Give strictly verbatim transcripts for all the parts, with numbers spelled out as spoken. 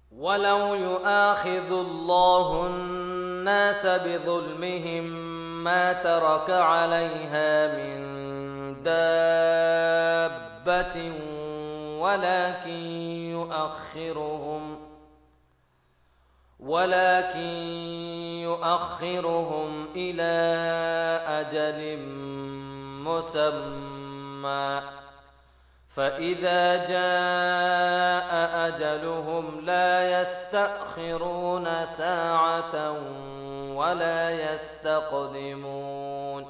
ولو يؤاخذ الله الناس بظلمهم ما ترك عليها من دابة ولكن يؤخرهم ولكن يؤخرهم إلى أجل مسمى فإذا جاء أجلهم لا يستأخرون ساعة ولا يستقدمون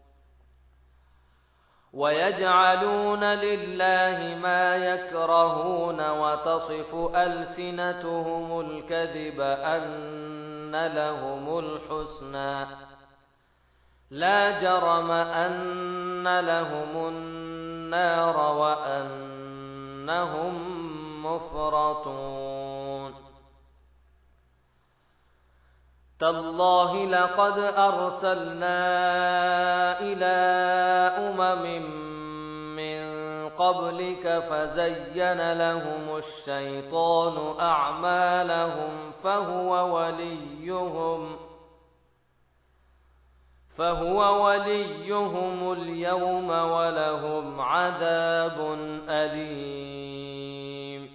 ويجعلون لله ما يكرهون وتصف ألسنتهم الكذب أن لهم الحسنى لا جرم أن لهم النار وأنهم مفرطون تالله لقد أرسلنا إلى أمم من قبلك فزين لهم الشيطان أعمالهم فهو وليهم فهو وليهم اليوم ولهم عذاب أليم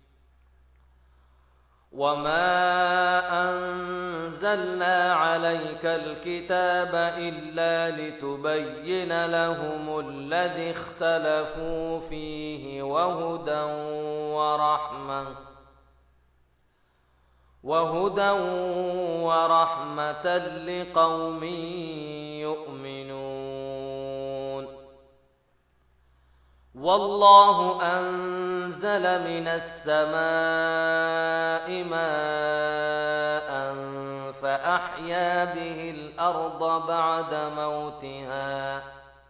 وما أنزلنا عليك الكتاب إلا لتبين لهم الذي اختلفوا فيه وهدى ورحمة وهدى ورحمة لقوم يؤمنون والله أنزل من السماء ماء فأحيا به الأرض بعد موتها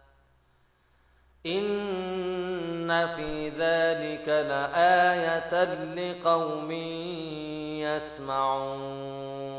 إن في ذلك لآية لقوم يسمعون